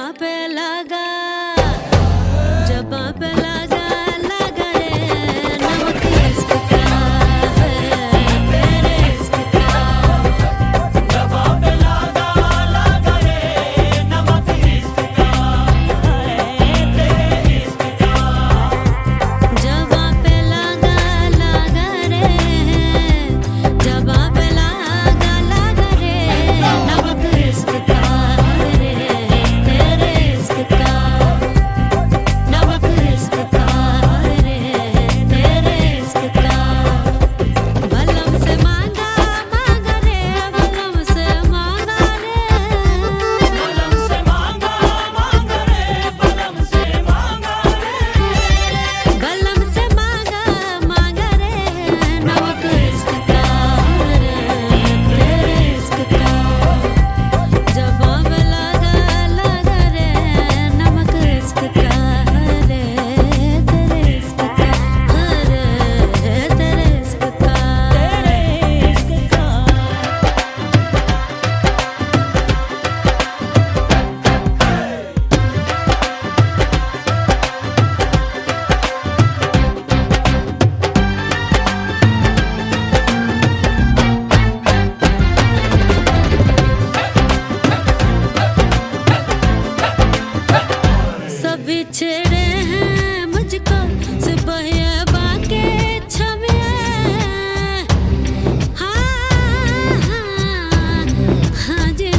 पे लगा, जबां पे लगा लगा रे नमक इश्क का है, तेरे इश्क का। जबां पे लगा लगा रे नमक इश्क का है, तेरे इश्क का। जबां पे लगा लगा रे, जबां पे लगा लगा रे नमक इश्क का रे, तेरे इश्क का। नमक इश्क का रे, तेरे इश्क का। बलम से मांगा मांगा रे, बलम से मांगा रे, बलम से मांगा मांगा रे, बलम से मांगा रे। बलम से मांगा मांगा रे नमक इश्क का रे, तेरे इश्क का। जबां पे लगा लगा रे नमक इश्क का रे, तेरे इश्क का रे, तेरे इश्क का। तेरे इश्क का। सभी छेड़े हैं मुझको सिपाहिया बाके छमिया। हाँ हाँ हाँ जी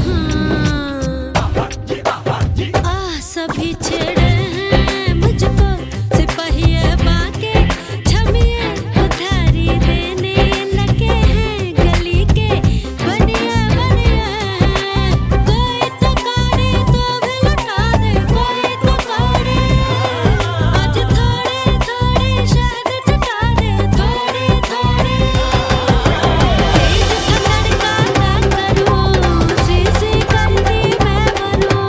हाँ। सभी छेड़े हैं मुझको सिपाहिया बाके छमिया। उधारी देने लगे हैं गली के बनिया बनिया। कोई तो काढ़े तो भी लुटा दे, कोई तो काढ़े। आज थोड़े थोड़े शहद चटा दे, थोड़े थोड़े। तेज कमर का क्या करूं, सी करती मैं बनूं।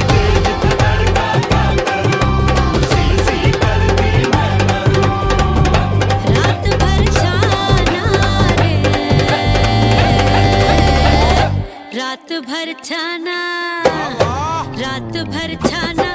रात भर छाना रे, रात भर छाना, रात भर छाना।